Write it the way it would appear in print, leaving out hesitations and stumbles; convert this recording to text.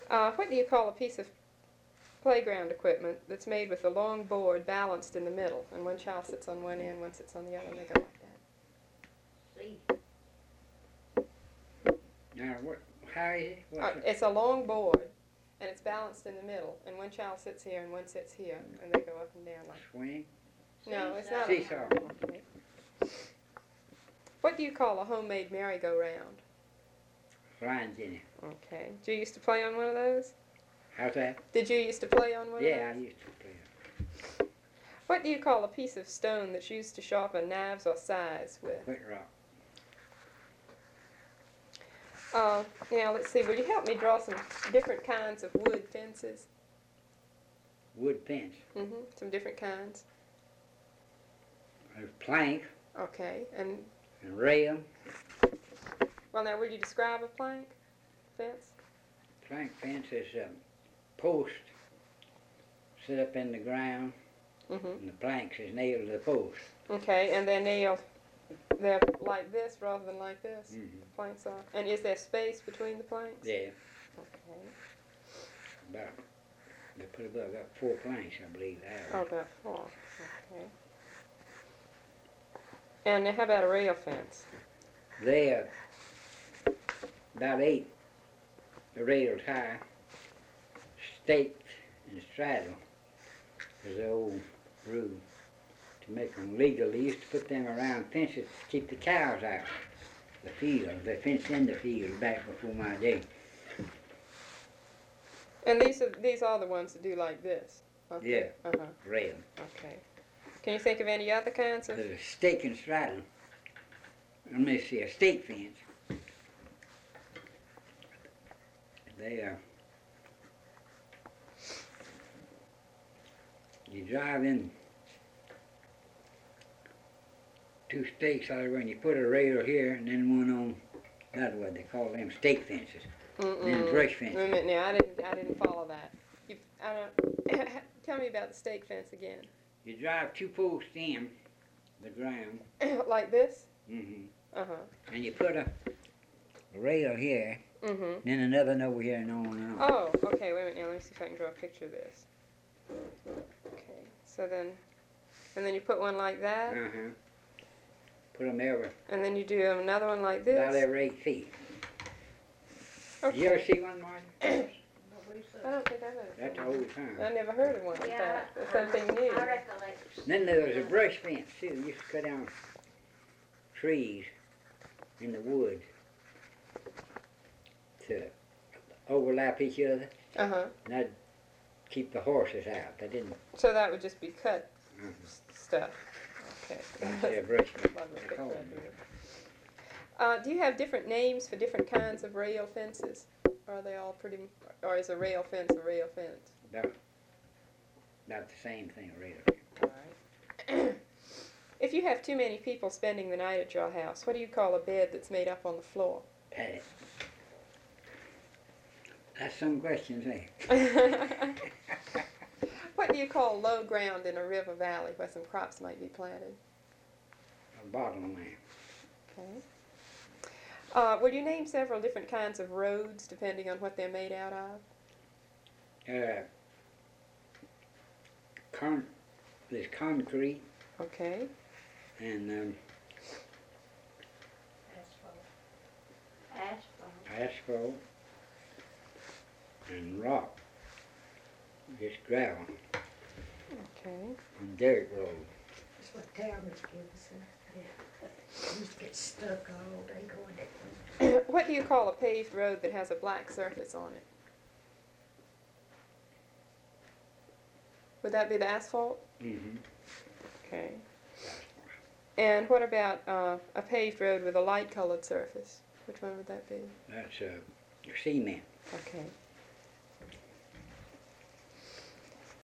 What do you call a piece of playground equipment that's made with a long board balanced in the middle, and one child sits on one end, one sits on the other, and they go like that? See. Now, how is it? It's a long board, and it's balanced in the middle, and one child sits here and one sits here, and they go up and down like swing? No, it's not Seesaw. Okay. What do you call a homemade merry-go-round? Lines in it. Okay. Did you used to play on one of those? How's that? Did you used to play on one of Yeah, I those? used to play. What do you call a piece of stone that's used to sharpen knives or scythes with? Quick rock. Now, let's see. Will you help me draw some different kinds of wood fences? Wood fence. Some different kinds. There's plank Okay. And rail. well, now, will you describe a plank fence? Plank fence is a post set up in the ground, and the planks is nailed to the post. Okay, and they're nailed. They're like this rather than like this. Planks are. And is there space between the planks? Yeah. Okay. About they put about 4 planks, I believe. Oh, about 4. Okay. And now how about a rail fence? They are about 8 rails high, staked and straddled. There's the old rule to make them legal. They used to put them around fences to keep the cows out the field. They fenced in the field back before my day. And these are the ones that do like this. Okay. Yeah. Rail. Okay. Can you think of any other kinds of? There's a stake and straddle. Let me see, a stake fence. They you drive in 2 stakes out there, and you put a rail here and then one on that's what they call them stake fences. Then brush fences. Wait a minute now, I didn't follow that. Tell me about the stake fence again. You drive 2 posts in the ground. Like this? And you put a rail here, then another one over here, and on and on. Oh, okay, wait a minute now, let me see if I can draw a picture of this. Okay, so then, and then you put one like that? Put them every. And then you do another one like this? About every 8 feet. Okay. You ever see one, Martin? I don't think I've heard of That's one. old time. I never heard of one like that. That's something new. I recollect. Then there was a brush fence too. You used to cut down trees in the woods to overlap each other. And that'd keep the horses out. They didn't. So that would just be cut stuff. Okay. Yeah, brush fence. Lovely They picture call I them. do. Do you have different names for different kinds of rail fences? Or are they all pretty, or is a rail fence a rail fence? About the same thing, really. All right. If you have too many people spending the night at your house, what do you call a bed that's made up on the floor? That's some questions, eh? What do you call low ground in a river valley where some crops might be planted? A bottomland. Okay. Will you name several different kinds of roads depending on what they're made out of? There's concrete Okay. and asphalt and rock, just gravel, Okay. and dirt road. That's what Talmadge gave us. We used to get stuck all day going there. What do you call a paved road that has a black surface on it? Would that be the asphalt? Okay. And what about a paved road with a light colored surface? Which one would that be? That's cement. Okay.